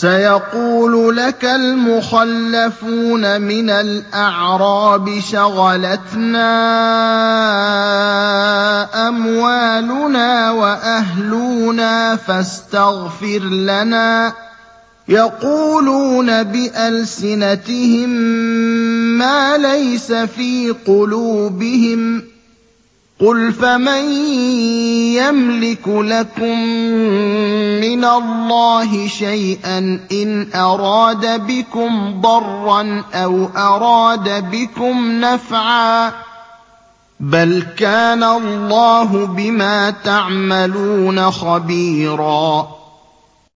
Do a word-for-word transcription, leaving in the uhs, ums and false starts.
سَيَقُولُ لَكَ الْمُخَلَّفُونَ مِنَ الْأَعْرَابِ شَغَلَتْنَا أَمْوَالُنَا وَأَهْلُونَا فَاسْتَغْفِرْ لَنَا ۚ يَقُولُونَ بِأَلْسِنَتِهِم مَّا لَيْسَ فِي قُلُوبِهِمْ ۚ قُلْ فَمَن يَمْلِكُ لَكُم مِّنَ اللَّهِ شَيْئًا إِنْ أَرَادَ بِكُمْ ضَرًّا أَوْ أَرَادَ بِكُمْ نَفْعًا ۚ بَلْ كَانَ اللَّهُ بِمَا تَعْمَلُونَ خَبِيرًا